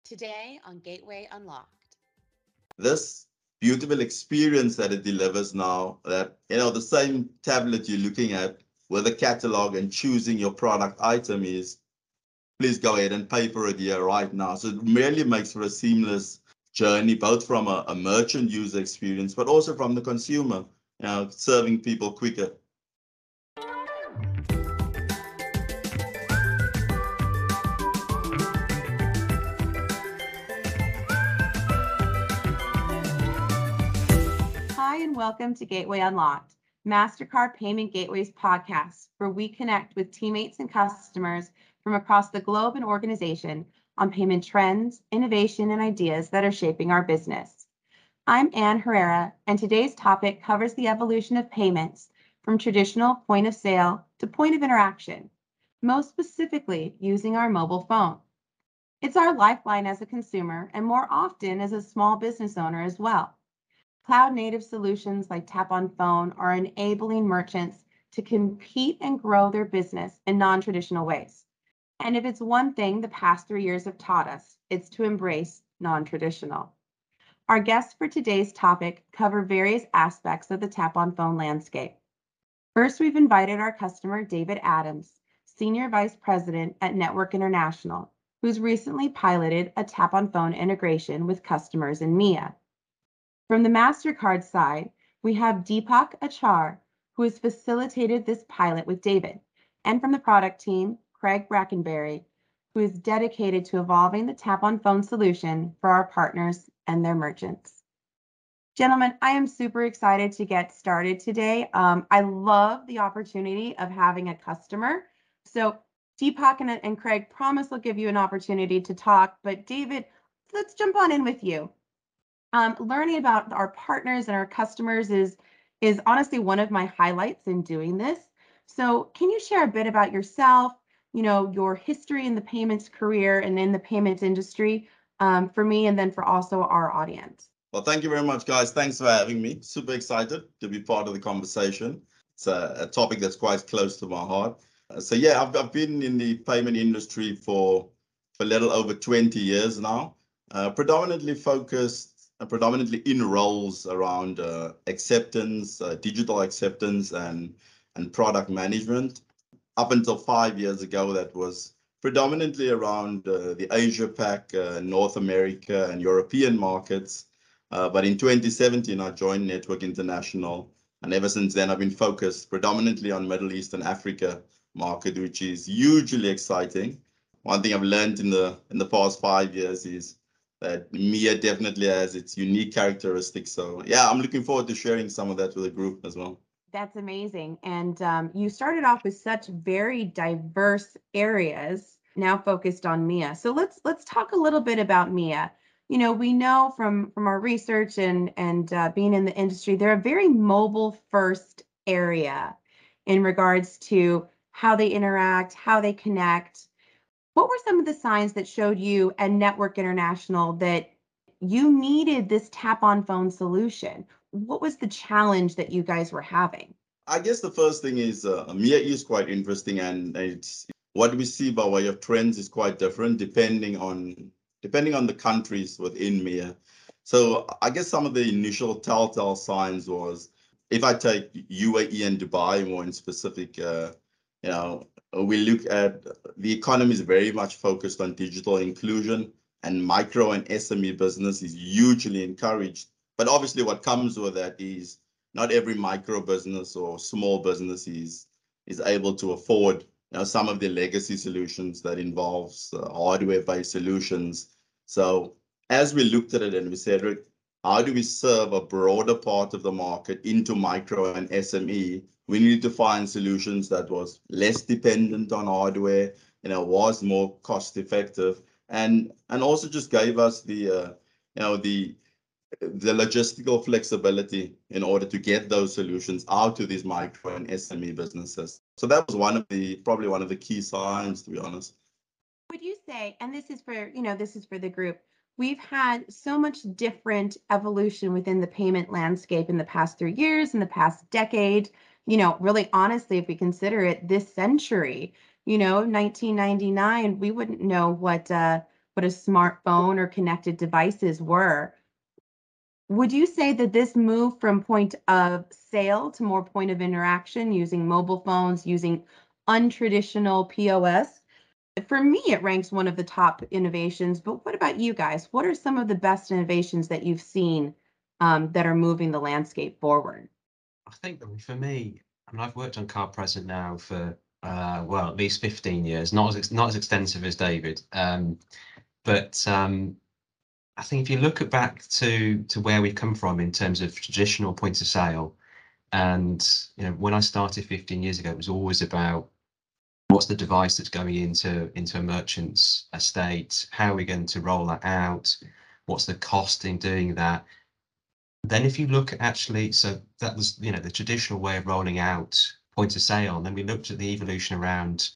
Today on Gateway Unlocked. This beautiful experience that it delivers now, that the same tablet you're looking at with a catalog and choosing your product item is, please go ahead and pay for it here right now. So it really makes for a seamless journey, both from a merchant user experience, but also from the consumer, serving people quicker. Hi, and welcome to Gateway Unlocked, MasterCard Payment Gateways podcast, where we connect with teammates and customers from across the globe and organization on payment trends, innovation, and ideas that are shaping our business. I'm Anne Herrera, and today's topic covers the evolution of payments from traditional point of sale to point of interaction, most specifically using our mobile phone. It's our lifeline as a consumer and more often as a small business owner as well. Cloud-native solutions like Tap on Phone are enabling merchants to compete and grow their business in non-traditional ways. And if it's one thing the past 3 years have taught us, it's to embrace non-traditional. Our guests for today's topic cover various aspects of the Tap on Phone landscape. First, we've invited our customer, David Adams, Senior Vice President at Network International, who's recently piloted a Tap on Phone integration with customers in MIA. From the MasterCard side, we have Deepak Achar, who has facilitated this pilot with David, and from the product team, Craig Brackenberry, who is dedicated to evolving the Tap on Phone solution for our partners and their merchants. Gentlemen, I am super excited to get started today. I love the opportunity of having a customer. So Deepak and Craig promise we'll give you an opportunity to talk, but David, let's jump on in with you. Learning about our partners and our customers is honestly one of my highlights in doing this. So can you share a bit about yourself, your history in the payments career and in the payments industry for me and then for also our audience? Well, thank you very much, guys. Thanks for having me. Super excited to be part of the conversation. It's a topic that's quite close to my heart. I've been in the payment industry for a little over 20 years now, predominantly in roles around acceptance, digital acceptance, and product management. Up until 5 years ago, that was predominantly around the Asia Pac, North America, and European markets. But in 2017, I joined Network International, and ever since then, I've been focused predominantly on Middle East and Africa market, which is hugely exciting. One thing I've learned in the past 5 years is that MIA definitely has its unique characteristics. So yeah, I'm looking forward to sharing some of that with the group as well. That's amazing. And you started off with such very diverse areas, now focused on MIA. So let's talk a little bit about MIA. We know from our research and being in the industry, they're a very mobile first area in regards to how they interact, how they connect. What were some of the signs that showed you and Network International that you needed this Tap on Phone solution? What was the challenge that you guys were having? I guess the first thing is MIA is quite interesting, and it's what we see by way of trends is quite different depending on the countries within MIA. So I guess some of the initial telltale signs was, if I take UAE and Dubai more in specific, we look at the economy is very much focused on digital inclusion, and micro and SME business is hugely encouraged. But obviously what comes with that is not every micro business or small business is able to afford some of the legacy solutions that involves hardware-based solutions. So as we looked at it and we said, Rick, how do we serve a broader part of the market into micro and SME? We needed to find solutions that was less dependent on hardware, was more cost effective, and also just gave us the logistical flexibility in order to get those solutions out to these micro and SME businesses. So that was probably one of the key signs, to be honest. Would you say, and this is for the group, we've had so much different evolution within the payment landscape in the past 3 years, in the past decade, really honestly, if we consider it this century, 1999, we wouldn't know what what a smartphone or connected devices were. Would you say that this move from point of sale to more point of interaction using mobile phones, using untraditional POS, for me, it ranks one of the top innovations, but what about you guys? What are some of the best innovations that you've seen that are moving the landscape forward? I think for me, I mean, I've worked on card present now for well, at least 15 years, not as extensive as David, but I think if you look back to where we've come from in terms of traditional points of sale, and when I started 15 years ago, it was always about what's the device that's going into a merchant's estate, how are we going to roll that out, what's the cost in doing that. Then if you look at actually, so that was the traditional way of rolling out point of sale, and then we looked at the evolution around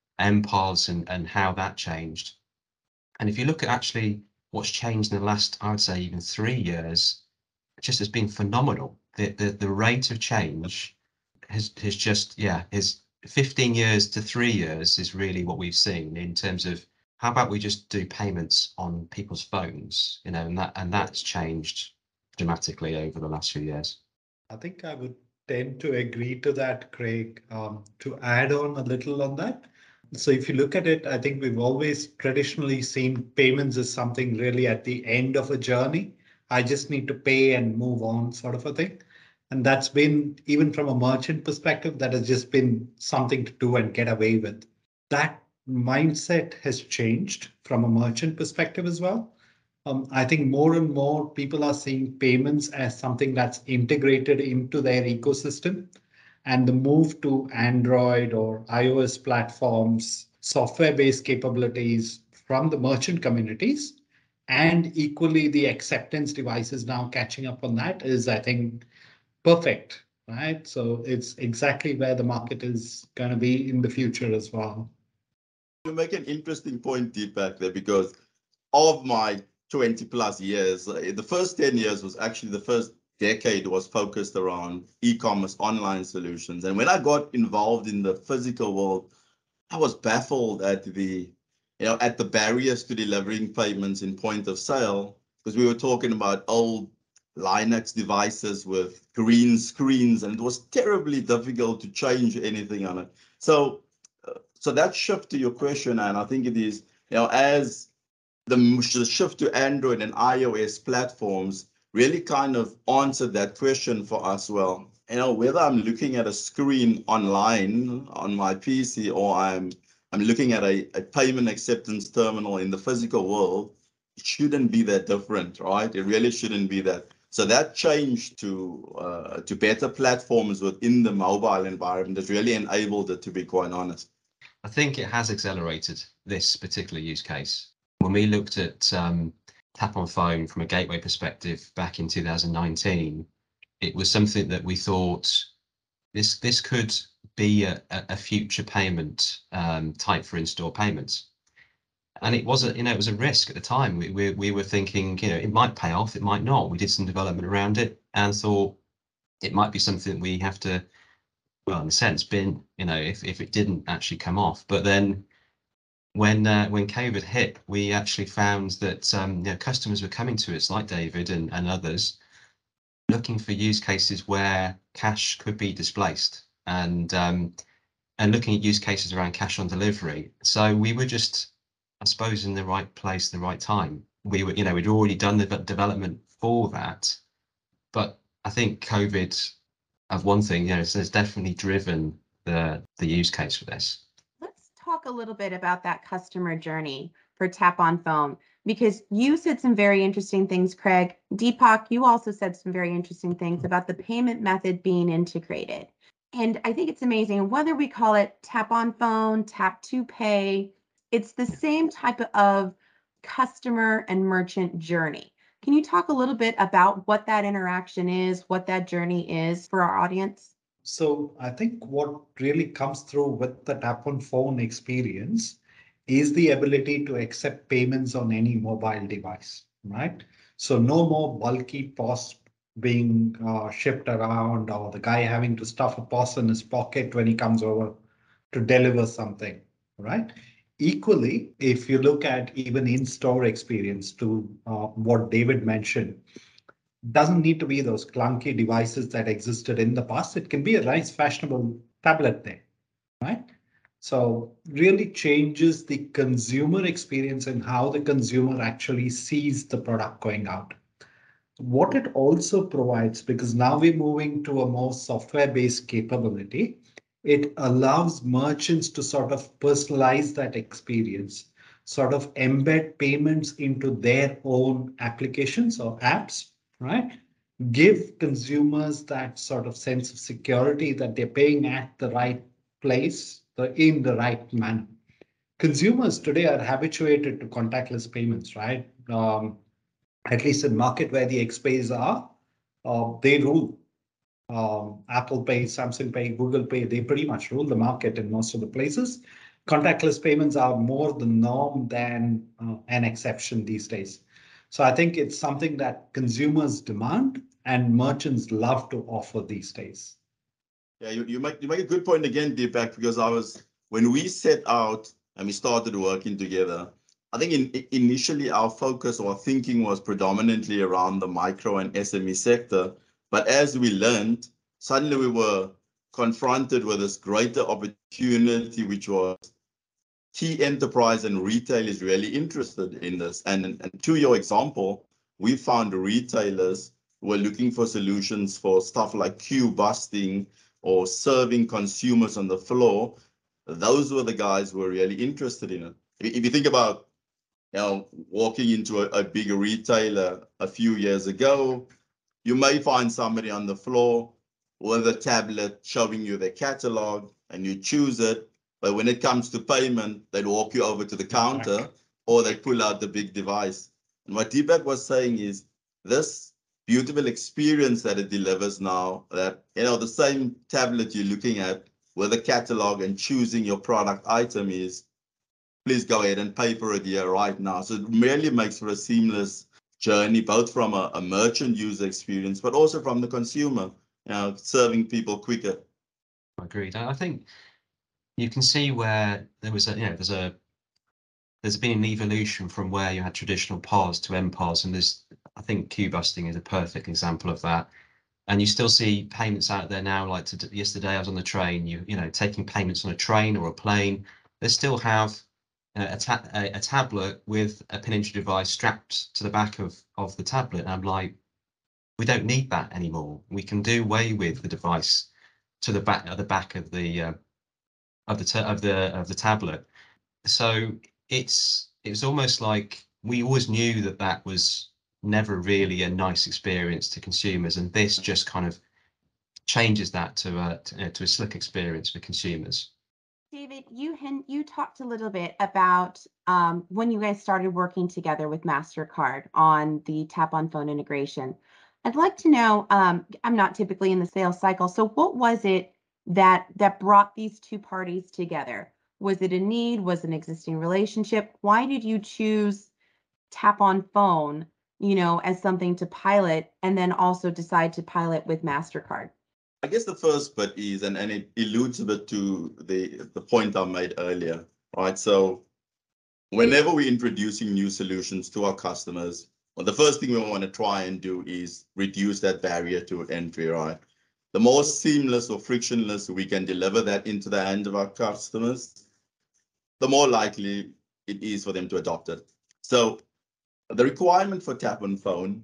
MPOS and how that changed. And if you look at actually what's changed in the last, I would say even 3 years, it just has been phenomenal. The rate of change has just, is 15 years to 3 years is really what we've seen in terms of how about we just do payments on people's phones, and that's changed dramatically over the last few years. I think I would tend to agree to that, Craig. To add on a little on that. So if you look at it, I think we've always traditionally seen payments as something really at the end of a journey. I just need to pay and move on, sort of a thing. And that's been, even from a merchant perspective, that has just been something to do and get away with. That mindset has changed from a merchant perspective as well. I think more and more people are seeing payments as something that's integrated into their ecosystem. And the move to Android or iOS platforms, software-based capabilities from the merchant communities, and equally the acceptance devices now catching up on that is, I think, perfect, right? So it's exactly where the market is going to be in the future as well. You make an interesting point, Deepak, there, because of my 20 plus years, the first 10 years was actually the first decade was focused around e-commerce online solutions. And when I got involved in the physical world, I was baffled at the barriers to delivering payments in point of sale, because we were talking about old Linux devices with green screens, and it was terribly difficult to change anything on it. So that shift to your question, and I think it is, as the shift to Android and iOS platforms really kind of answered that question for us. Well, whether I'm looking at a screen online on my PC or I'm looking at a payment acceptance terminal in the physical world, it shouldn't be that different, right? It really shouldn't be that. So that change to better platforms within the mobile environment has really enabled it, to be quite honest. I think it has accelerated this particular use case. When we looked at Tap on Phone from a gateway perspective back in 2019, it was something that we thought this could be a future payment type for in-store payments. And it was a risk at the time. We were thinking, it might pay off, it might not. We did some development around it and thought it might be something we have to, well, in a sense, bin, if it didn't actually come off. But then when COVID hit, we actually found that customers were coming to us, like David and others, looking for use cases where cash could be displaced, and looking at use cases around cash on delivery. So we were just, I suppose, in the right place, the right time. We were, we'd already done the development for that, but I think COVID, of one thing, has definitely driven the use case for this. Let's talk a little bit about that customer journey for Tap on Phone, because you said some very interesting things, Craig. Deepak, you also said some very interesting things about the payment method being integrated. And I think it's amazing, whether we call it Tap on Phone, Tap to Pay, it's the same type of customer and merchant journey. Can you talk a little bit about what that interaction is, what that journey is for our audience? So I think what really comes through with the Tap on Phone experience is the ability to accept payments on any mobile device, right? So no more bulky POS being shipped around, or the guy having to stuff a POS in his pocket when he comes over to deliver something, right? Equally, if you look at even in-store experience to what David mentioned, doesn't need to be those clunky devices that existed in the past. It can be a nice fashionable tablet there, right? So really changes the consumer experience and how the consumer actually sees the product going out. What it also provides, because now we're moving to a more software-based capability, it allows merchants to sort of personalize that experience, sort of embed payments into their own applications or apps, right? Give consumers that sort of sense of security that they're paying at the right place, in the right manner. Consumers today are habituated to contactless payments, right? At least in market where the XPays are, they rule. Apple Pay, Samsung Pay, Google Pay, they pretty much rule the market in most of the places. Contactless payments are more the norm than an exception these days. So I think it's something that consumers demand and merchants love to offer these days. Yeah, you make a good point again, Deepak, because when we set out and we started working together, I think initially our focus or thinking was predominantly around the micro and SME sector. But as we learned, suddenly we were confronted with this greater opportunity, which was key enterprise and retail is really interested in this. And to your example, we found retailers who were looking for solutions for stuff like queue busting or serving consumers on the floor. Those were the guys who were really interested in it. If you think about, walking into a bigger retailer a few years ago, you may find somebody on the floor with a tablet showing you their catalog and you choose it. But when it comes to payment, they'd walk you over to the counter or they pull out the big device. And what Deepak was saying is this beautiful experience that it delivers now, that, the same tablet you're looking at with a catalog and choosing your product item is, please go ahead and pay for it here right now. So it really makes for a seamless journey, both from a merchant user experience, but also from the consumer, serving people quicker. Agreed. I think you can see where there was there's been an evolution from where you had traditional POS to MPOS, and I think queue busting is a perfect example of that. And you still see payments out there now. Like yesterday, I was on the train. Taking payments on a train or a plane. They still have a tablet with a pin entry device strapped to the back of the tablet. And I'm like, we don't need that anymore. We can do away with the device to the back of the tablet. So it's almost like we always knew that was never really a nice experience to consumers, and this just kind of changes that to a slick experience for consumers. David, you talked a little bit about when you guys started working together with MasterCard on the Tap on Phone integration. I'd like to know, I'm not typically in the sales cycle, so what was it that brought these two parties together? Was it a need? Was it an existing relationship? Why did you choose Tap on Phone, as something to pilot, and then also decide to pilot with MasterCard? I guess the first bit is, and it alludes a bit to the point I made earlier, right? So whenever we're introducing new solutions to our customers, well, the first thing we want to try and do is reduce that barrier to entry, right? The more seamless or frictionless we can deliver that into the hand of our customers, the more likely it is for them to adopt it. So the requirement for Tap on Phone,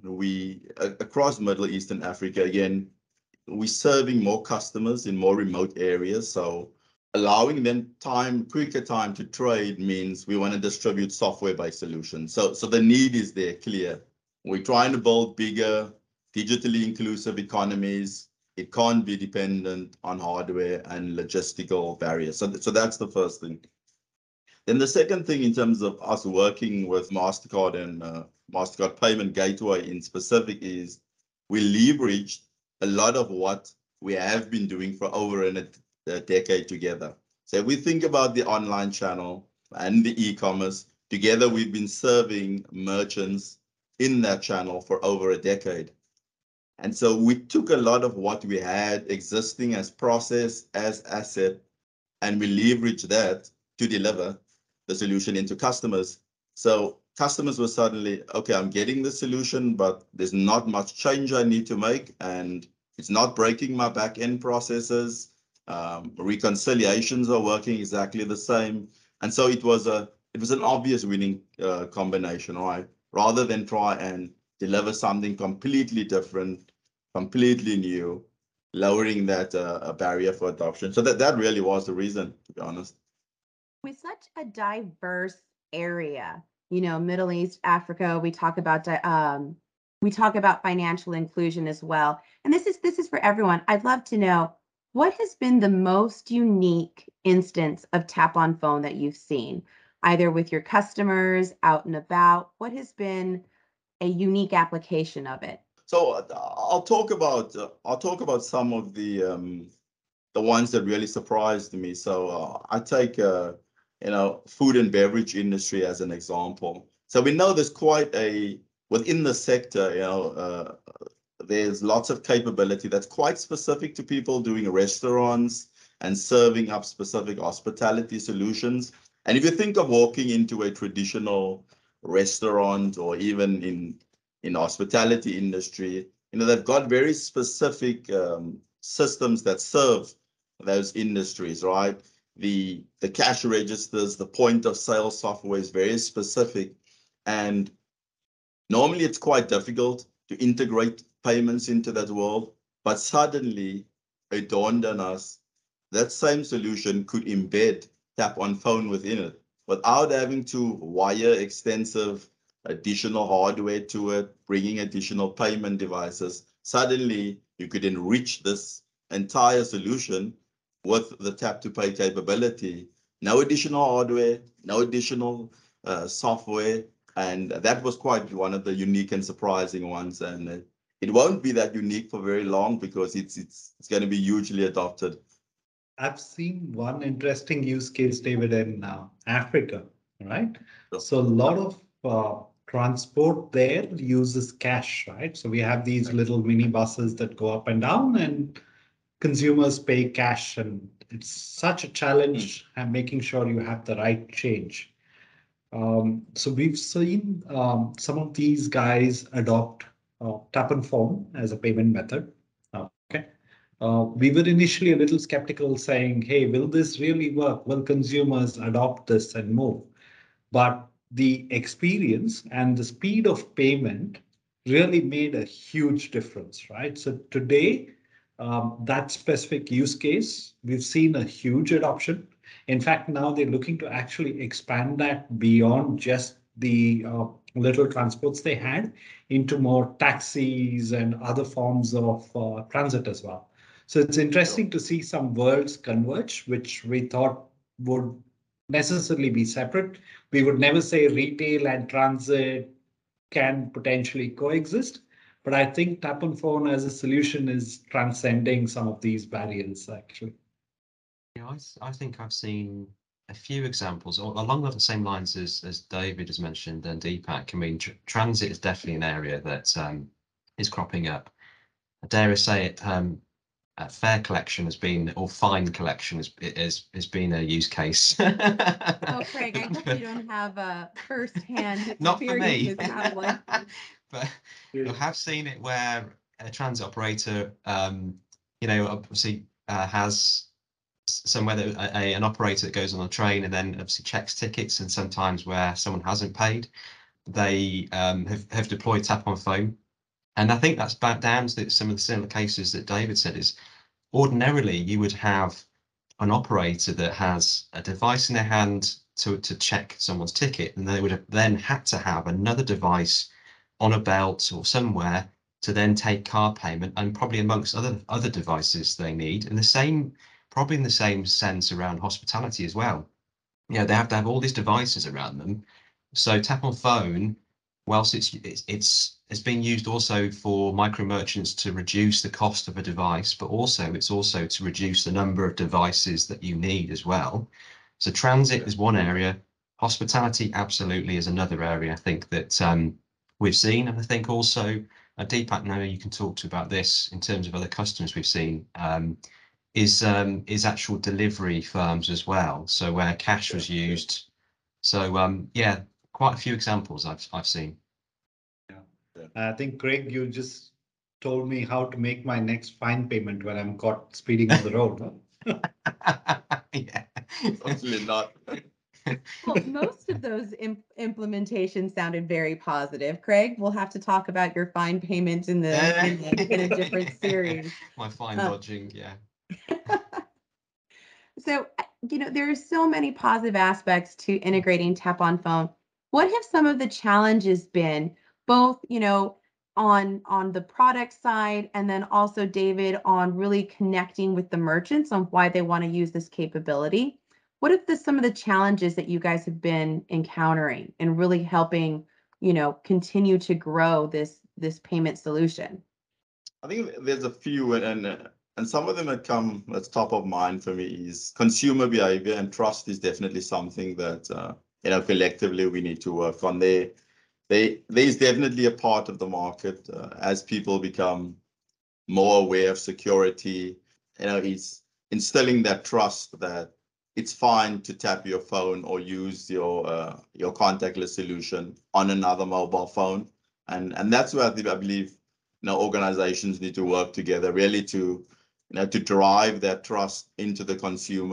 across Middle East and Africa, again, we're serving more customers in more remote areas. So allowing them quicker time to trade means we want to distribute software-based solutions. So the need is there, clear. We're trying to build bigger, digitally inclusive economies. It can't be dependent on hardware and logistical barriers. So that's the first thing. Then the second thing, in terms of us working with MasterCard and MasterCard Payment Gateway in specific, is we leveraged a lot of what we have been doing for over a decade together. So if we think about the online channel and the e-commerce, together we've been serving merchants in that channel for over a decade. And so we took a lot of what we had existing as process, as asset, and we leveraged that to deliver the solution into customers. So customers were suddenly, okay, I'm getting the solution, but there's not much change I need to make, and it's not breaking my back-end processes. Reconciliations are working exactly the same. And so it was an obvious winning combination, right? Rather than try and deliver something completely different, completely new, lowering that a barrier for adoption. So that really was the reason, to be honest. With such a diverse area, Middle East, Africa, we talk about financial inclusion as well. And this is for everyone. I'd love to know, what has been the most unique instance of Tap on Phone that you've seen, either with your customers, out and about? What has been a unique application of it? So I'll talk about some of the ones that really surprised me. So I take food and beverage industry as an example. So we know there's quite within the sector, there's lots of capability that's quite specific to people doing restaurants and serving up specific hospitality solutions. And if you think of walking into a traditional restaurant or even in hospitality industry, they've got very specific systems that serve those industries, right? The cash registers, the point of sale software is very specific. And normally it's quite difficult to integrate payments into that world, but suddenly it dawned on us that same solution could embed Tap on Phone within it without having to wire extensive additional hardware to it, bringing additional payment devices. Suddenly you could enrich this entire solution with the tap to pay capability. No additional hardware, no additional software. And that was quite one of the unique and surprising ones. And it won't be that unique for very long because it's going to be hugely adopted. I've seen one interesting use case, David, in Africa, right? So a lot of transport there uses cash, right? So we have these little mini buses that go up and down, and consumers pay cash, and it's such a challenge and making sure you have the right change. So we've seen some of these guys adopt Tap on Phone as a payment method. Okay. We were initially a little skeptical, saying, hey, will this really work? Will consumers adopt this and move? But the experience and the speed of payment really made a huge difference, right? So today, that specific use case, we've seen a huge adoption. In fact, now they're looking to actually expand that beyond just the little transports they had into more taxis and other forms of transit as well. So it's interesting to see some worlds converge, which we thought would necessarily be separate. We would never say retail and transit can potentially coexist, but I think Tap on Phone as a solution is transcending some of these barriers, actually. Yeah, I think I've seen a few examples along the same lines as David has mentioned and Deepak. I mean, transit is definitely an area that is cropping up. I dare I say it, fare collection has been, or fine collection has been a use case. Oh, Craig, I hope you don't have a first-hand Not for me. experience with that one. But I have seen it where a transit operator, obviously has somewhere that an operator that goes on a train and then obviously checks tickets, and sometimes where someone hasn't paid, they have deployed Tap on Phone. And I think that's back down to some of the similar cases that David said. Is ordinarily you would have an operator that has a device in their hand to check someone's ticket, and they would have then had to have another device on a belt or somewhere to then take card payment, and probably amongst other devices they need. And the same, probably in the same sense around hospitality as well. They have to have all these devices around them. So Tap on Phone, whilst it's being used also for micro merchants to reduce the cost of a device, but it's also to reduce the number of devices that you need as well. So transit is one area. Hospitality absolutely is another area, I think, that we've seen. And I think also, Deepak, now you can talk to about this in terms of other customers we've seen, is actual delivery firms as well. So where cash was used So yeah, quite a few examples I've seen. I think, Craig, you just told me how to make my next fine payment when I'm caught speeding on the road. Yeah. Hopefully not. Well, most of those implementations sounded very positive. Craig, we'll have to talk about your fine payment in a different series. My fine dodging, yeah. So, there are so many positive aspects to integrating Tap on Phone. What have some of the challenges been, both, on the product side, and then also, David, on really connecting with the merchants on why they want to use this capability? What are some of the challenges that you guys have been encountering and really helping, continue to grow this payment solution? I think there's a few, and some of them that's top of mind for me is consumer behavior, and trust is definitely something that collectively we need to work on. There's definitely a part of the market as people become more aware of security. It's instilling that trust that it's fine to tap your phone or use your contactless solution on another mobile phone, and that's where I believe organizations need to work together really to drive that trust into the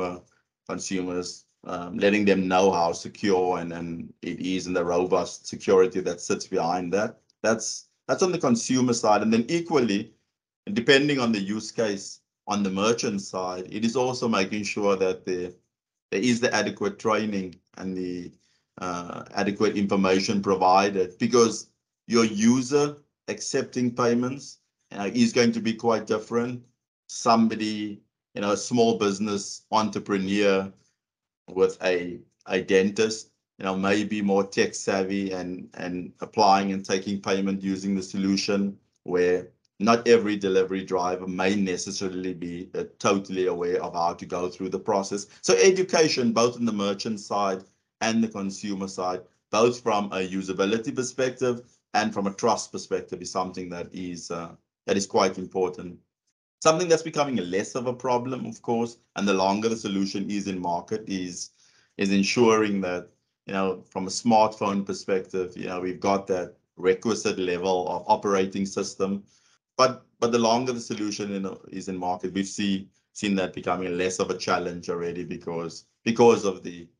consumers, letting them know how secure and it is, and the robust security that sits behind that. That's on the consumer side, and then equally, depending on the use case on the merchant side, it is also making sure that there is the adequate training and the adequate information provided, because your user accepting payments is going to be quite different. Somebody, a small business entrepreneur with a dentist, may be more tech savvy and applying and taking payment using the solution, where not every delivery driver may necessarily be totally aware of how to go through the process. So education, both on the merchant side and the consumer side, both from a usability perspective and from a trust perspective, is something that is quite important. Something that's becoming less of a problem, of course, and the longer the solution is in market, is ensuring that, from a smartphone perspective, we've got that requisite level of operating system. But the longer the solution is in market, we've seen that becoming less of a challenge already because of the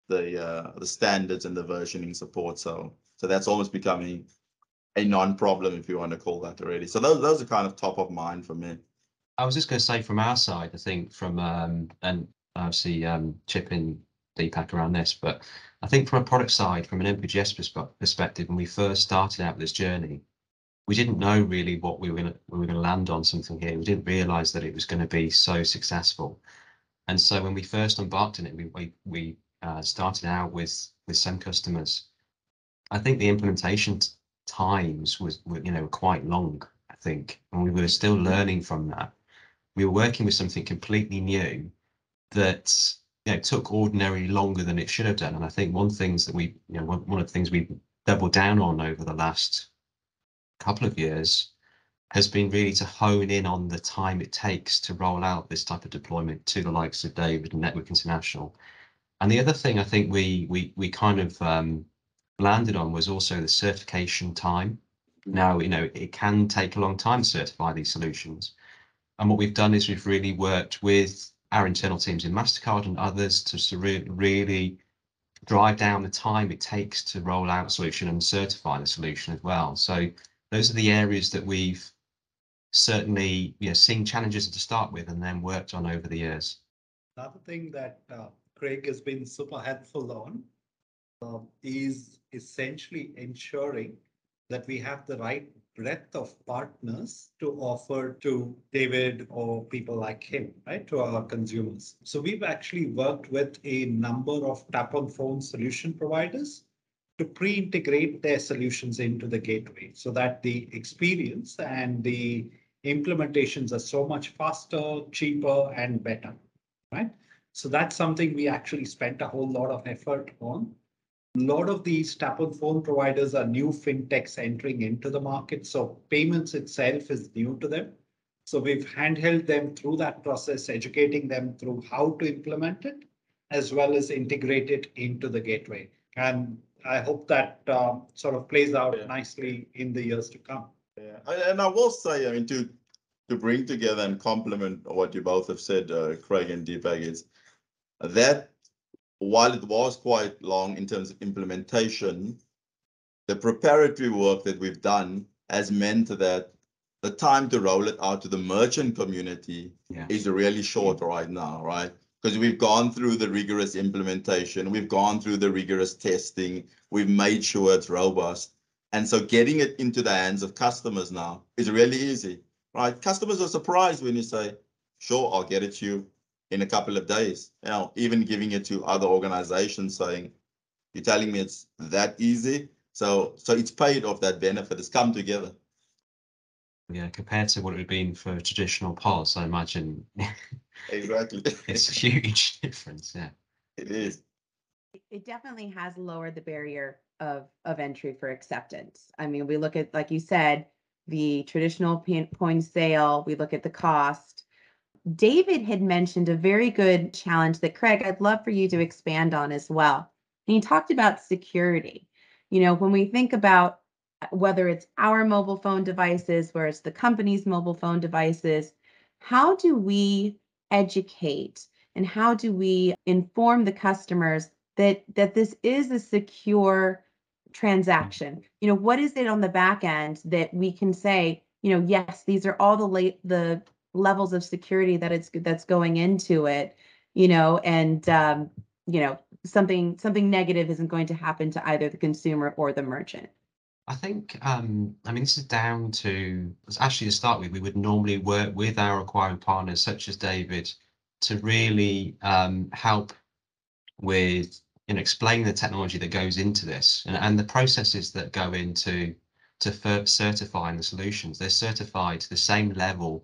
standards and the versioning support. So that's almost becoming a non-problem, if you want to call that already. So those are kind of top of mind for me. I was just going to say, from our side, I think from and obviously chip in Deepak around this, but I think from a product side, from an MPGS perspective, when we first started out this journey, we didn't know really what we were going to land on something here. We didn't realize that it was going to be so successful. And so when we first embarked on it, we started out with some customers. I think the implementation times were quite long, I think, and we were still learning from that. We were working with something completely new that took ordinarily longer than it should have done. And I think one of the things we doubled down on over the last couple of years has been really to hone in on the time it takes to roll out this type of deployment to the likes of David and Network International. And the other thing I think we kind of landed on was also the certification time. Now, it can take a long time to certify these solutions. And what we've done is we've really worked with our internal teams in MasterCard and others to really drive down the time it takes to roll out a solution and certify the solution as well. So those are the areas that we've certainly seen challenges to start with and then worked on over the years. Another thing that Craig has been super helpful on is essentially ensuring that we have the right breadth of partners to offer to David or people like him, right, to our consumers. So we've actually worked with a number of tap on phone solution providers to pre-integrate their solutions into the gateway so that the experience and the implementations are so much faster, cheaper, and better, right? So that's something we actually spent a whole lot of effort on. A lot of these tap on phone providers are new fintechs entering into the market. So payments itself is new to them. So we've handheld them through that process, educating them through how to implement it, as well as integrate it into the gateway. And I hope that sort of plays out Yeah. nicely in the years to come. Yeah, and I will say, I mean, to bring together and complement what you both have said, Craig and Deepak, is that while it was quite long in terms of implementation, the preparatory work that we've done has meant that the time to roll it out to the merchant community is really short right now, right? Because we've gone through the rigorous implementation, we've gone through the rigorous testing, we've made sure it's robust. And so getting it into the hands of customers now is really easy, right? Customers are surprised when you say, sure, I'll get it to you in a couple of days. You know, even giving it to other organizations saying, you're telling me it's that easy? So it's paid off, that benefit has come together. Yeah, compared to what it would have been for a traditional POS, I imagine Exactly. it's a huge difference. Yeah, It is. It definitely has lowered the barrier of entry for acceptance. I mean, we look at, like you said, the traditional point of sale, we look at the cost. David had mentioned a very good challenge that, Craig, I'd love for you to expand on as well. And he talked about security. You know, when we think about whether it's our mobile phone devices, where it's the company's mobile phone devices, how do we educate and how do we inform the customers that this is a secure transaction? You know, what is it on the back end that we can say, you know, yes, these are all the levels of security that's going into it, you know, and you know, something negative isn't going to happen to either the consumer or the merchant. I think, I mean, this is down to, actually to start with, we would normally work with our acquiring partners, such as David, to really help with, you know, explain the technology that goes into this and the processes that go into certifying the solutions. They're certified to the same level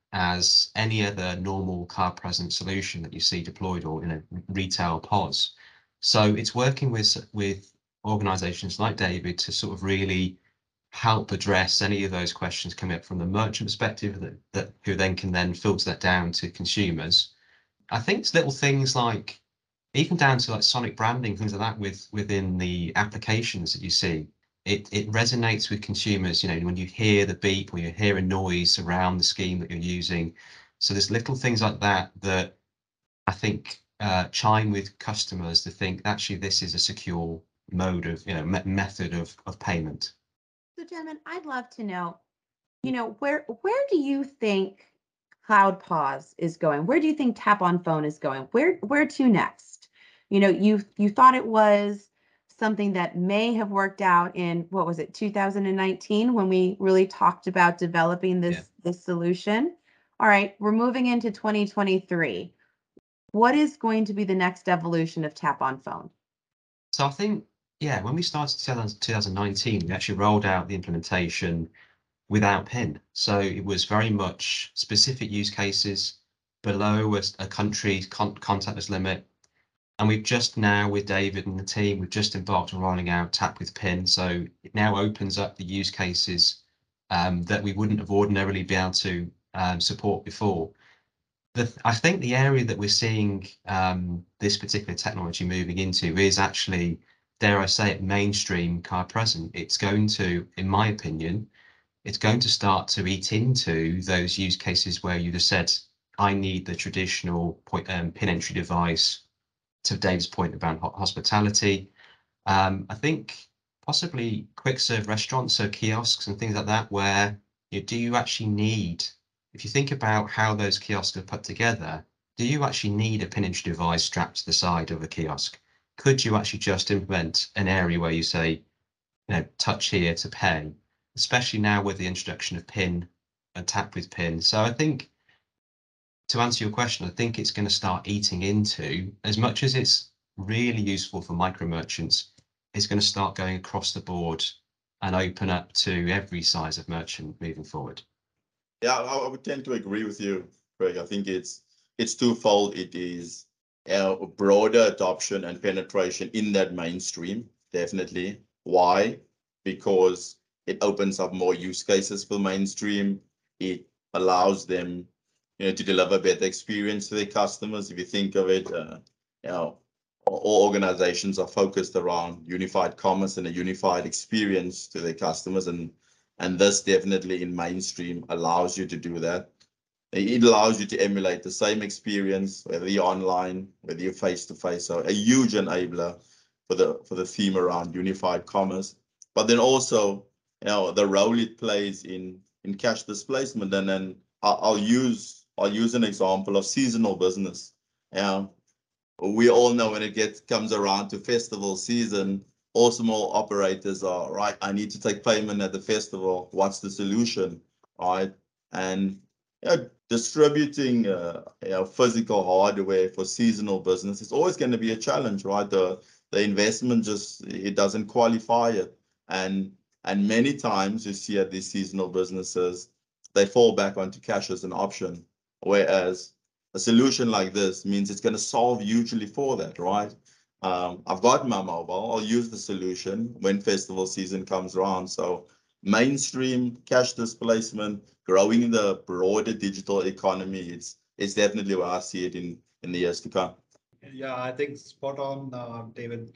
as any other normal card present solution that you see deployed or in a retail POS. So it's working with organizations like David to sort of really help address any of those questions coming up from the merchant perspective that who then can filter that down to consumers. I think it's little things like even down to like sonic branding, things like that within the applications that you see. It resonates with consumers, you know, when you hear the beep or you hear a noise around the scheme that you're using. So there's little things like that that I think chime with customers to think actually this is a secure mode of, you know, method of payment. So, gentlemen, I'd love to know, you know, where do you think Cloud POS is going? Where do you think Tap on Phone is going? Where to next? You know, you thought it was something that may have worked out in, what was it, 2019, when we really talked about developing this solution. All right, we're moving into 2023. What is going to be the next evolution of Tap on Phone? So I think, yeah, when we started 2019, we actually rolled out the implementation without PIN. So it was very much specific use cases below a country's contactless limit. And we've just now, with David and the team, we've just embarked on rolling out Tap with PIN. So it now opens up the use cases that we wouldn't have ordinarily be able to support before. I think the area that we're seeing this particular technology moving into is actually, dare I say it, mainstream card present. It's going to, in my opinion, it's going to start to eat into those use cases where you just said, I need the traditional PIN entry device, to Dave's point about hospitality. I think possibly quick serve restaurants, so kiosks and things like that, where do you actually need, if you think about how those kiosks are put together, do you actually need a PIN entry device strapped to the side of a kiosk? Could you actually just implement an area where you say, you know, touch here to pay, especially now with the introduction of PIN and Tap with PIN? So I think, to answer your question, I think it's going to start eating into, as much as it's really useful for micro merchants, it's going to start going across the board and open up to every size of merchant moving forward. Yeah, I would tend to agree with you, Craig. I think it's twofold. It is a broader adoption and penetration in that mainstream, definitely. Why? Because it opens up more use cases for mainstream. It allows them, you know, to deliver better experience to their customers. If you think of it, you know, all organizations are focused around unified commerce and a unified experience to their customers, and this definitely in mainstream allows you to do that. It allows you to emulate the same experience, whether you're online, whether you're face to face. So a huge enabler for the theme around unified commerce. But then also, the role it plays in cash displacement. And then I'll use an example of seasonal business. We all know when it comes around to festival season, all small operators are right. I need to take payment at the festival. What's the solution, right? And distributing physical hardware for seasonal business is always going to be a challenge, right? The investment it doesn't qualify it, and many times you see at these seasonal businesses they fall back onto cash as an option, whereas a solution like this means it's going to solve usually for that, right? I've got my mobile, I'll use the solution when festival season comes around. So mainstream cash displacement, growing the broader digital economy, it's definitely where I see it in the years to come. Yeah, I think spot on, David.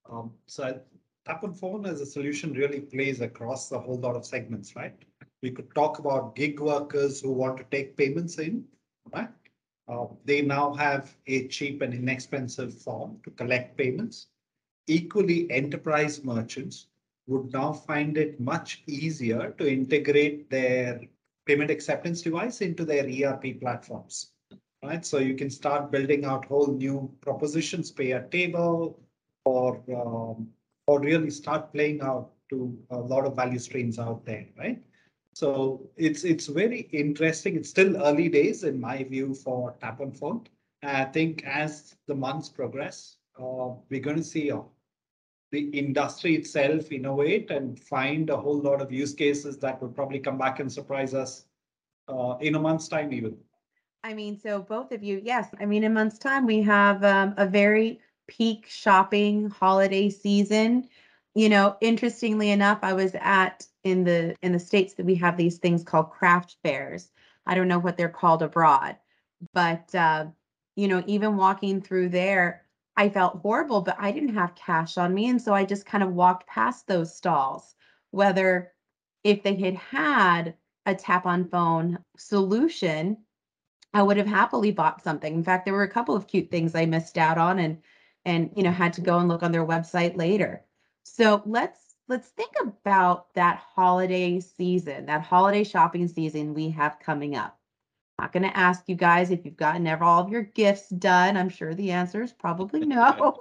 So Tap on Phone as a solution really plays across a whole lot of segments, right? We could talk about gig workers who want to take payments in, right? They now have a cheap and inexpensive form to collect payments. Equally, enterprise merchants would now find it much easier to integrate their payment acceptance device into their ERP platforms, right? So you can start building out whole new propositions, pay at table, or really start playing out to a lot of value streams out there, right? So it's very interesting. It's still early days in my view for Tap on Phone. I think as the months progress, we're going to see the industry itself innovate and find a whole lot of use cases that would probably come back and surprise us in a month's time even. I mean, so both of you, yes. I mean, in a month's time, we have a very peak shopping holiday season. Interestingly enough, I was in the States that we have these things called craft fairs. I don't know what they're called abroad, but even walking through there, I felt horrible, but I didn't have cash on me. And so I just kind of walked past those stalls, whether if they had a Tap on Phone solution, I would have happily bought something. In fact, there were a couple of cute things I missed out on and had to go and look on their website later. So let's think about that holiday season, that holiday shopping season we have coming up. I'm not going to ask you guys if you've gotten all of your gifts done. I'm sure the answer is probably no.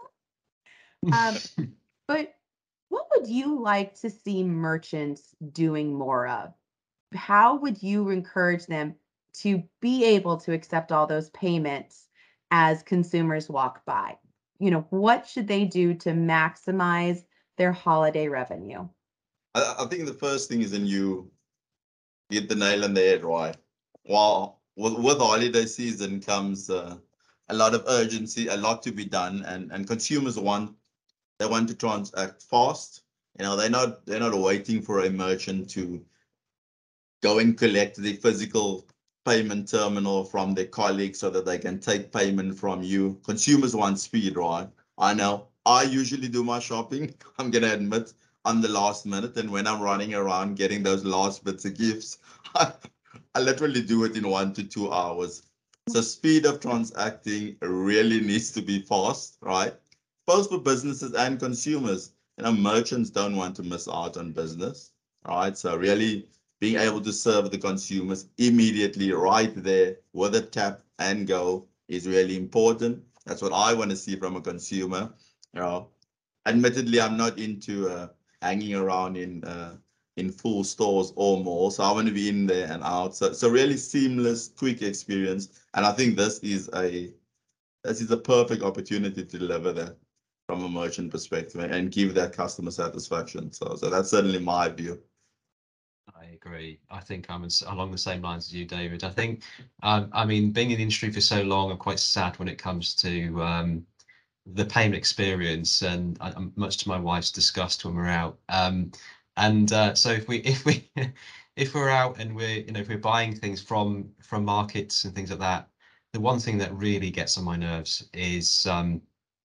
But what would you like to see merchants doing more of? How would you encourage them to be able to accept all those payments as consumers walk by? What should they do to maximize their holiday revenue? I think the first thing is then you hit the nail on the head, right? While with holiday season comes a lot of urgency, a lot to be done, and consumers want to transact fast. They're not waiting for a merchant to go and collect the physical payment terminal from their colleagues so that they can take payment from you. Consumers want speed, right? I know. I usually do my shopping, I'm going to admit, on the last minute. And when I'm running around getting those last bits of gifts, I literally do it in 1 to 2 hours. So speed of transacting really needs to be fast, right? Both for businesses and consumers. Merchants don't want to miss out on business, right? So really being able to serve the consumers immediately right there with a tap and go is really important. That's what I want to see from a consumer. Admittedly, I'm not into hanging around in full stores or malls. So I want to be in there and out. So really seamless, quick experience. And I think this is a perfect opportunity to deliver that from a merchant perspective and give that customer satisfaction. So that's certainly my view. I agree. I think I'm along the same lines as you, David. I think, being in the industry for so long, I'm quite sad when it comes to the payment experience, and much to my wife's disgust when we're out. So if we're out and if we're buying things from markets and things like that, the one thing that really gets on my nerves is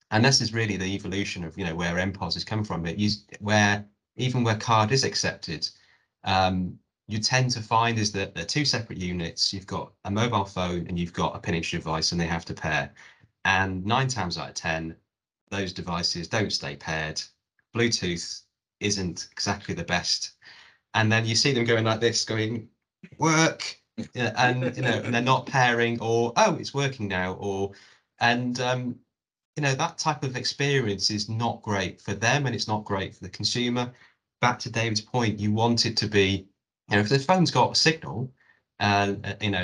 And this is really the evolution of, where MPOS has come from. Where card is accepted, you tend to find is that they're two separate units. You've got a mobile phone and you've got a pinch device, and they have to pair. And 9 times out of 10, those devices don't stay paired. Bluetooth isn't exactly the best. And then you see them going like this, going, work, and and they're not pairing, or it's working now, that type of experience is not great for them, and it's not great for the consumer. Back to David's point, you want it to be, if the phone's got a signal and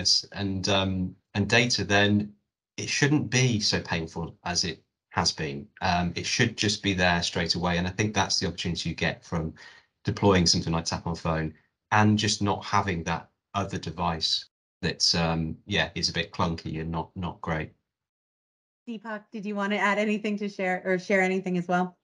data, then it shouldn't be so painful as it has been. It should just be there straight away. And I think that's the opportunity you get from deploying something like Tap on Phone, and just not having that other device that's is a bit clunky and not great. Deepak, did you want to add anything to share anything as well?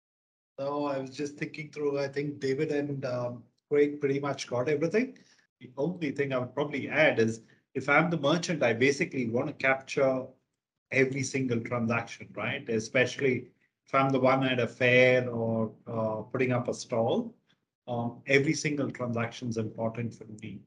No, I was just thinking through. I think David and Craig pretty much got everything. The only thing I would probably add is, if I'm the merchant, I basically want to capture every single transaction, right? Especially if I'm the one at a fair or putting up a stall. Every single transaction is important for me.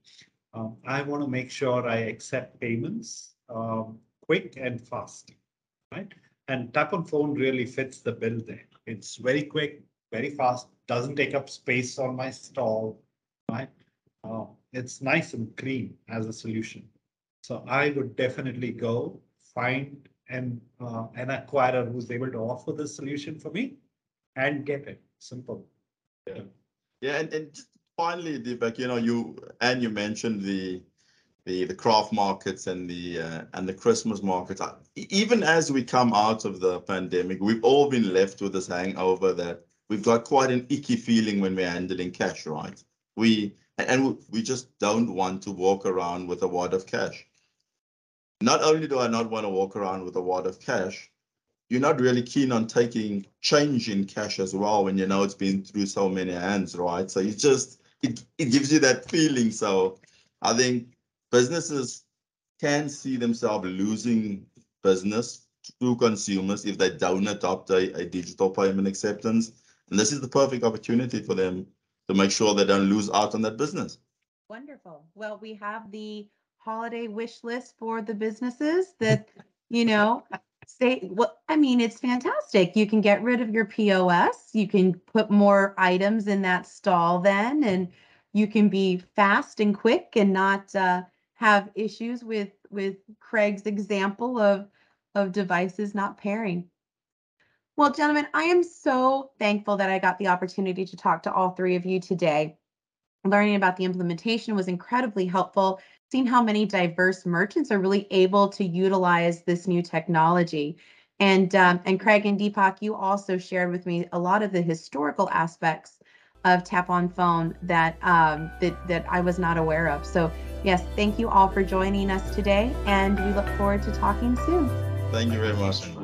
I want to make sure I accept payments quick and fast, right? And Tap on Phone really fits the bill there. It's very quick, very fast, doesn't take up space on my stall, right? It's nice and clean as a solution. So I would definitely go find an acquirer who's able to offer this solution for me and get it. Simple. Yeah, and finally, Deepak, you mentioned the craft markets and the Christmas markets. Even as we come out of the pandemic, we've all been left with this hangover that we've got quite an icky feeling when we're handling cash, right? We just don't want to walk around with a wad of cash. Not only do I not want to walk around with a wad of cash, you're not really keen on taking change in cash as well when it's been through so many hands, right? So it gives you that feeling. So I think businesses can see themselves losing business to consumers if they don't adopt a digital payment acceptance. And this is the perfect opportunity for them to make sure they don't lose out on that business. Wonderful. Well, we have the holiday wish list for the businesses that, say, well, it's fantastic. You can get rid of your POS. You can put more items in that stall then, and you can be fast and quick and not have issues with Craig's example of devices not pairing. Well, gentlemen, I am so thankful that I got the opportunity to talk to all three of you today. Learning about the implementation was incredibly helpful. Seeing how many diverse merchants are really able to utilize this new technology. And Craig and Deepak, you also shared with me a lot of the historical aspects of Tap on Phone that I was not aware of. So yes, thank you all for joining us today, and we look forward to talking soon. Thank you very much.